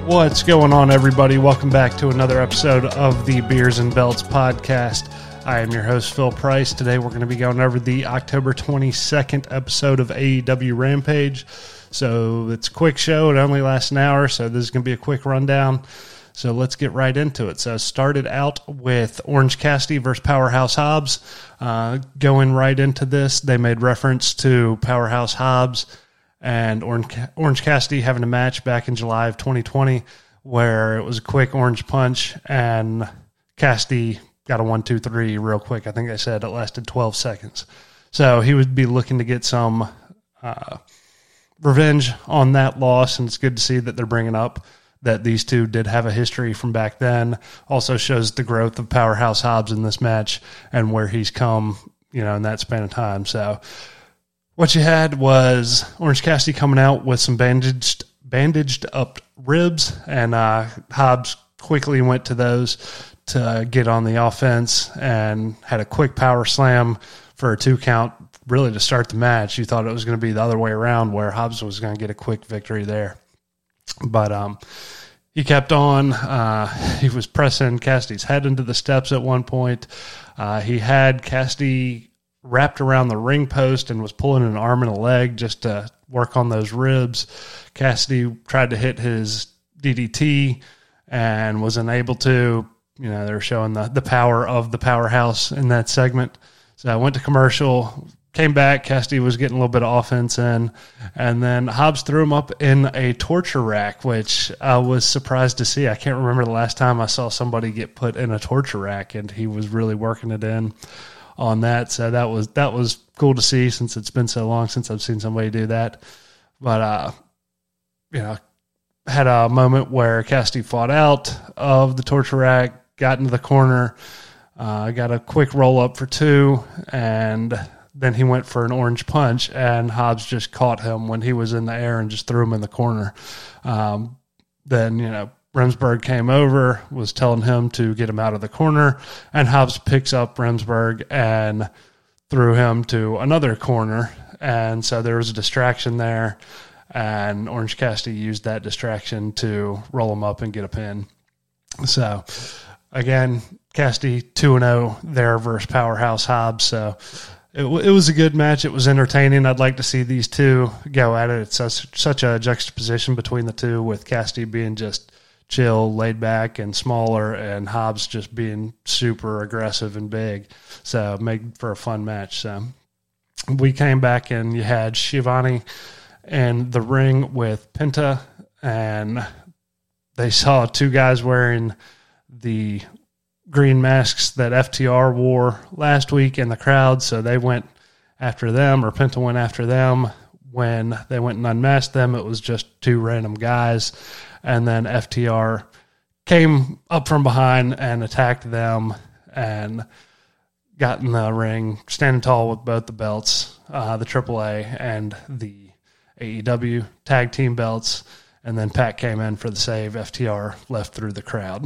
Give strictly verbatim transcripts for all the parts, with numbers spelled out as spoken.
What's going on, everybody? Welcome back to another episode of the Beers and Belts podcast. I am your host, Phil Price. Today we're going to be going over the October twenty-second episode of A E W Rampage. So it's a quick show. It only lasts an hour, so this is going to be a quick rundown. So let's get right into it. So I started out with Orange Cassidy versus Powerhouse Hobbs. Uh, going right into this, they made reference to Powerhouse Hobbs and Orange, Orange Cassidy having a match back in July of twenty twenty where it was a quick orange punch and Cassidy got a one, two, three real quick. I think I said it lasted twelve seconds. So he would be looking to get some uh, revenge on that loss, and it's good to see that they're bringing up that these two did have a history from back then. Also shows the growth of Powerhouse Hobbs in this match and where he's come, you know, in that span of time. So what you had was Orange Cassidy coming out with some bandaged bandaged up ribs, and uh, Hobbs quickly went to those to get on the offense and had a quick power slam for a two count, really to start the match. You thought it was going to be the other way around where Hobbs was going to get a quick victory there. But um, he kept on. Uh, he was pressing Cassidy's head into the steps at one point. Uh, he had Cassidy wrapped around the ring post and was pulling an arm and a leg just to work on those ribs. Cassidy tried to hit his D D T and was unable to. You know, they were showing the, the power of the powerhouse in that segment. So I went to commercial, came back. Cassidy was getting a little bit of offense in, and then Hobbs threw him up in a torture rack, which I was surprised to see. I can't remember the last time I saw somebody get put in a torture rack, and he was really working it in on that. So that was that was cool to see, since it's been so long since I've seen somebody do that. But uh, you know, had a moment where Cassidy fought out of the torture rack, got into the corner, uh, got a quick roll up for two, and then he went for an orange punch, and Hobbs just caught him when he was in the air and just threw him in the corner. Um, then, you know, Remsburg came over, was telling him to get him out of the corner, and Hobbs picks up Remsburg and threw him to another corner. And so there was a distraction there, and Orange Cassidy used that distraction to roll him up and get a pin. So, again, Cassidy two and oh there versus Powerhouse Hobbs. So it, it was a good match. It was entertaining. I'd like to see these two go at it. It's such, such a juxtaposition between the two, with Cassidy being just chill, laid back, and smaller, and Hobbs just being super aggressive and big. So made for a fun match. So we came back, and you had Shivani in the ring with Penta, and they saw two guys wearing the green masks that F T R wore last week in the crowd, so they went after them, or Penta went after them. When they went and unmasked them, it was just two random guys, and then F T R came up from behind and attacked them and got in the ring, standing tall with both the belts, uh, the triple A and the A E W tag team belts, and then Pat came in for the save. F T R left through the crowd.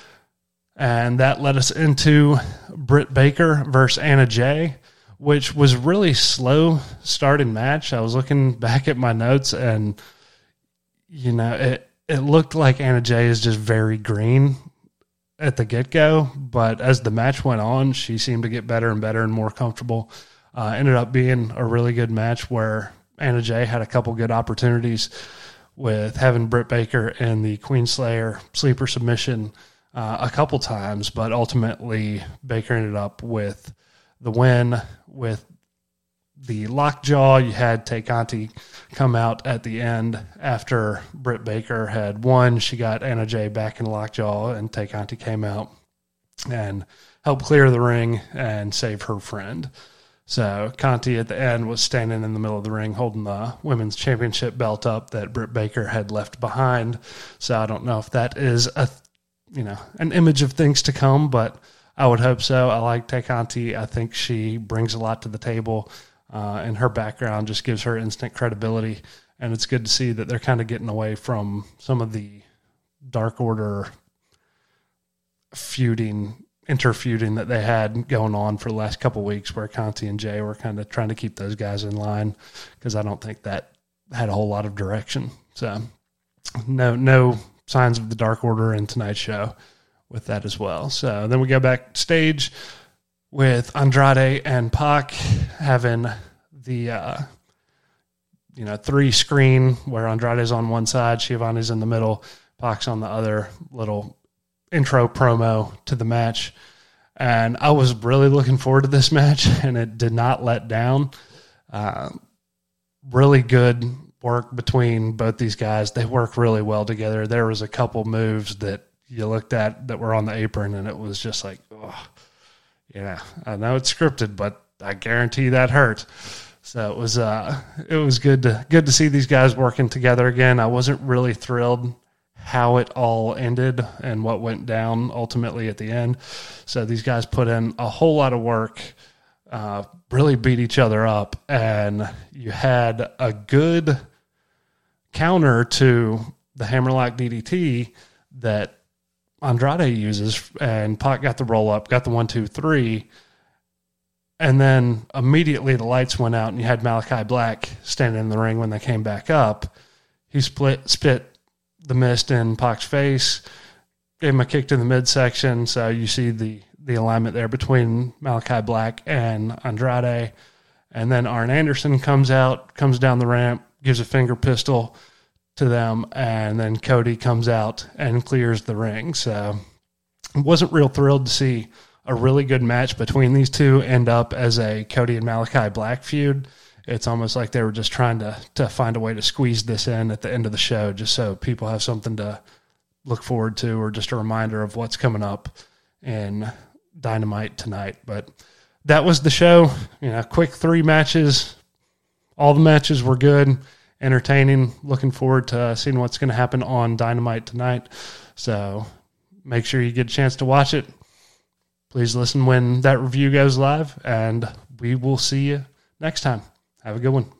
And that led us into Britt Baker versus Anna Jay, which was really slow starting match. I was looking back at my notes, and, you know, it, it looked like Anna Jay is just very green at the get-go, but as the match went on, she seemed to get better and better and more comfortable. Uh, ended up being a really good match where Anna Jay had a couple good opportunities with having Britt Baker in the Queenslayer sleeper submission uh, a couple times, but ultimately Baker ended up with the win with the lockjaw. You had Tay Conti come out at the end after Britt Baker had won. She got Anna Jay back in lockjaw, and Tay Conti came out and helped clear the ring and save her friend. So Conti at the end was standing in the middle of the ring holding the women's championship belt up that Britt Baker had left behind. So I don't know if that is a, you know, an image of things to come, but I would hope so. I like Tay Conti. I think she brings a lot to the table, uh, and her background just gives her instant credibility. And it's good to see that they're kind of getting away from some of the Dark Order feuding interfeuding that they had going on for the last couple of weeks, where Conti and Jay were kind of trying to keep those guys in line, because I don't think that had a whole lot of direction. So no, no signs of the Dark Order in tonight's show with that as well. So then we go backstage with Andrade and Pac having the uh, you know three screen where Andrade's on one side, Schiavone's in the middle, Pac's on the other, little intro promo to the match. And I was really looking forward to this match, and it did not let down. Uh, really good work between both these guys. They work really well together. There was a couple moves that you looked at that were on the apron, and it was just like, oh, yeah, I know it's scripted, but I guarantee that hurt. So it was uh, it was good to good to see these guys working together again. I wasn't really thrilled how it all ended and what went down ultimately at the end. So these guys put in a whole lot of work, uh, really beat each other up, and you had a good counter to the Hammerlock D D T that Andrade uses, and Pac got the roll up, got the one, two, three, and then immediately the lights went out and you had Malachi Black standing in the ring when they came back up. He split, spit the mist in Pac's face, gave him a kick to the midsection, so you see the, the alignment there between Malachi Black and Andrade. And then Arn Anderson comes out, comes down the ramp, gives a finger pistol to them, and then Cody comes out and clears the ring. So I wasn't real thrilled to see a really good match between these two end up as a Cody and Malachi Black feud. It's almost like they were just trying to to find a way to squeeze this in at the end of the show just so people have something to look forward to or just a reminder of what's coming up in Dynamite tonight. But that was the show. You know, quick three matches. All the matches were good, entertaining. Looking forward to seeing what's going to happen on Dynamite tonight. So make sure you get a chance to watch it. Please listen when that review goes live, and we will see you next time. Have a good one.